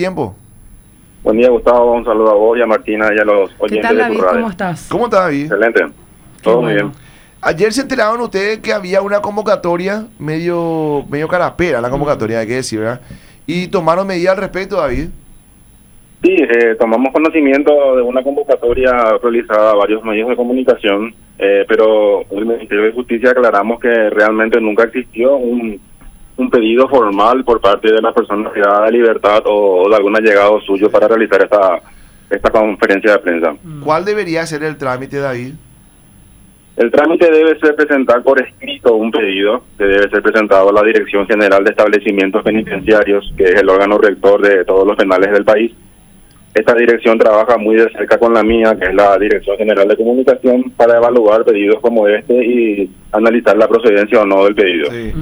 tiempo. Buen día, Gustavo. Un saludo a vos y a Martina y a los oyentes. ¿Qué tal, de David? tu radio. ¿Cómo estás? ¿Cómo está, David? Excelente. Todo muy bien. Ayer se enteraron ustedes que había una convocatoria medio carapera, la convocatoria, hay que decir, ¿verdad? Y tomaron medidas al respecto, David. Sí, tomamos conocimiento de una convocatoria realizada a varios medios de comunicación, pero el Ministerio de Justicia aclaramos que realmente nunca existió un pedido formal por parte de la persona privada de libertad o de algún allegado suyo para realizar esta conferencia de prensa. ¿Cuál debería ser el trámite, David? El trámite debe ser presentar por escrito un pedido que debe ser presentado a la Dirección General de Establecimientos Penitenciarios, que es el órgano rector de todos los penales del país. Esta dirección trabaja muy de cerca con la mía, que es la Dirección General de Comunicación, para evaluar pedidos como este y analizar la procedencia o no del pedido. Sí.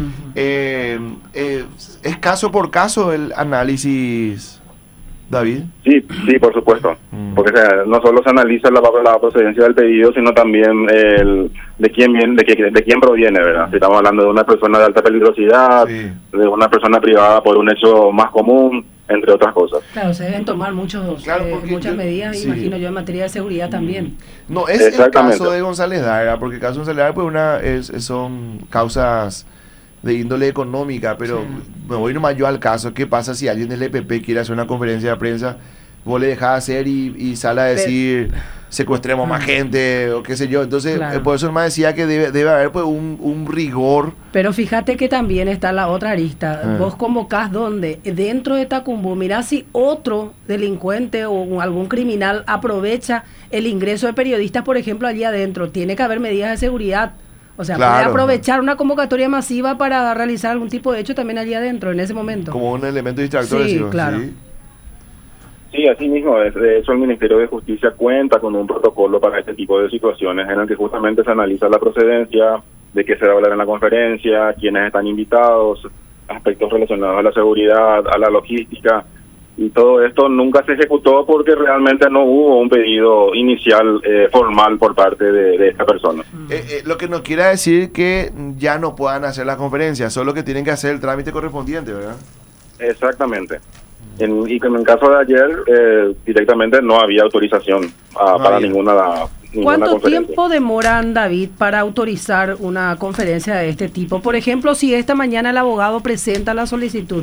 ¿Es caso por caso el análisis, David? Sí, por supuesto. Porque no solo se analiza la procedencia del pedido, sino también de quién viene, de quién proviene, ¿verdad? Si estamos hablando de una persona de alta peligrosidad, Sí. de una persona privada por un hecho más común, entre otras cosas. Claro, se deben tomar muchas medidas, sí. imagino yo, en materia de seguridad también. No, es el Exactamente. caso de González Dávila, porque el caso de González Dávila pues son causas de índole económica, pero me voy nomás yo al caso. ¿Qué pasa si alguien del EPP quiere hacer una conferencia de prensa, vos le dejás hacer y sale a decir secuestremos más gente o qué sé yo? Entonces, Claro. por eso nomás decía que debe haber pues un rigor. Pero fíjate que también está la otra arista. Vos convocás donde dentro de Tacumbú, mirá si otro delincuente o algún criminal aprovecha el ingreso de periodistas, por ejemplo, allí adentro. Tiene que haber medidas de seguridad. O sea, Claro. puede aprovechar una convocatoria masiva para realizar algún tipo de hecho también allí adentro, en ese momento. Como un elemento distractor. Sí, decimos, claro. ¿sí? Sí, así mismo es. De hecho, el Ministerio de Justicia cuenta con un protocolo para este tipo de situaciones en el que justamente se analiza la procedencia, de qué se va a hablar en la conferencia, quiénes están invitados, aspectos relacionados a la seguridad, a la logística, y todo esto nunca se ejecutó porque realmente no hubo un pedido inicial formal por parte de esta persona. Lo que no quiere decir que ya no puedan hacer las conferencias, solo que tienen que hacer el trámite correspondiente, ¿verdad? Exactamente. Y en el caso de ayer, directamente no había autorización para había. ninguna ¿Cuánto conferencia. tiempo demoran, David, para autorizar una conferencia de este tipo? Por ejemplo, si esta mañana el abogado presenta la solicitud.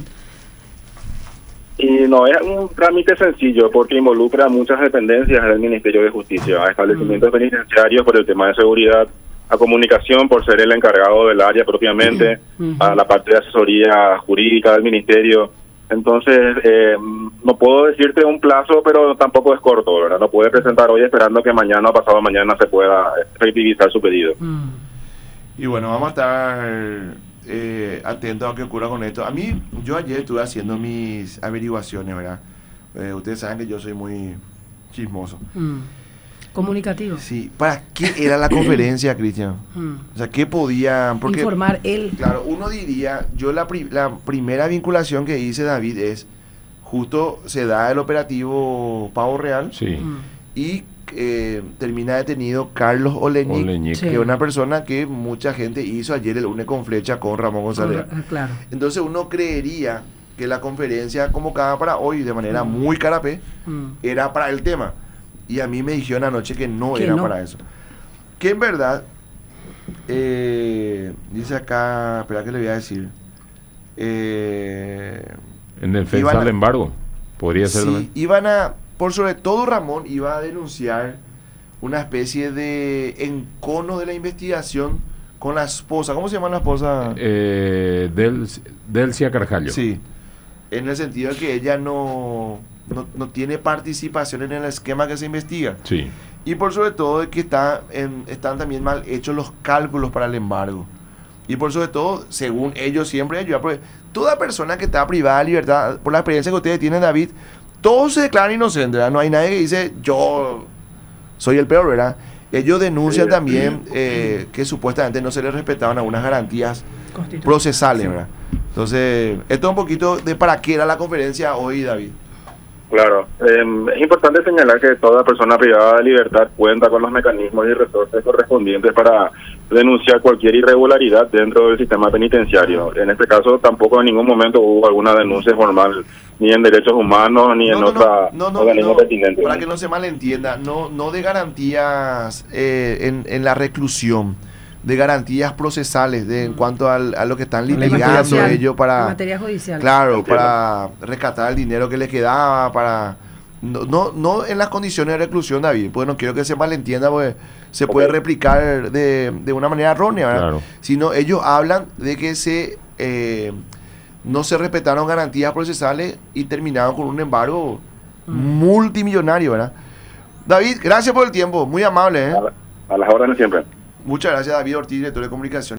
Y no es un trámite sencillo porque involucra muchas dependencias del Ministerio de Justicia, a establecimientos penitenciarios por el tema de seguridad, a comunicación por ser el encargado del área propiamente, a la parte de asesoría jurídica del Ministerio. Entonces, no puedo decirte un plazo, pero tampoco es corto, ¿verdad? No puede presentar hoy esperando que mañana o pasado mañana se pueda efectivizar su pedido. Y bueno, vamos a estar atentos a lo que ocurra con esto. Yo ayer estuve haciendo mis averiguaciones, ¿verdad? Ustedes saben que yo soy muy chismoso. Comunicativo. Sí, ¿para qué era la conferencia, Cristian? O sea, ¿qué podían? Porque, informar él. claro, uno diría, yo la primera vinculación que hice, David, es justo se da el operativo Pavo Real Sí. y termina detenido Carlos Oleñic, Oleñic. que es una persona que mucha gente hizo ayer el lunes con flecha con Ramón González. Claro. Entonces uno creería que la conferencia convocada para hoy de manera muy carapé era para el tema. Y a mí me dijeron anoche que no era para eso. Que en verdad, dice acá, espera que le voy a decir. En defensa del embargo, podría ser. Sí, por sobre todo Ramón iba a denunciar una especie de encono de la investigación con la esposa. ¿Cómo se llama la esposa? Delcia Carjallo. Sí, en el sentido de que ella no tiene participación en el esquema que se investiga. Sí. Y por sobre todo de que están también mal hechos los cálculos para el embargo. Y por sobre todo, según ellos siempre, toda persona que está privada de libertad, por la experiencia que ustedes tienen, David, todos se declaran inocentes, ¿verdad? No hay nadie que dice, yo soy el peor, ¿verdad? Ellos denuncian también que supuestamente no se les respetaban algunas garantías procesales, ¿verdad? Entonces, esto es un poquito de para qué era la conferencia hoy, David. Claro, es importante señalar que toda persona privada de libertad cuenta con los mecanismos y resortes correspondientes para denunciar cualquier irregularidad dentro del sistema penitenciario. En este caso tampoco en ningún momento hubo alguna denuncia formal ni en derechos humanos ni en otra organismo pertinente. Para que no se malentienda, no de garantías en la reclusión, de garantías procesales en cuanto a lo que están litigando ellos para materia judicial. Claro, para rescatar el dinero que les quedaba, para no en las condiciones de reclusión, David, pues no quiero que se malentienda, pues se puede replicar de una manera errónea, ¿verdad? Claro. Sino ellos hablan de que no se respetaron garantías procesales y terminaron con un embargo multimillonario, ¿verdad? David, gracias por el tiempo, muy amable, ¿eh? A las órdenes siempre. Muchas gracias, David Ortiz, director de comunicación.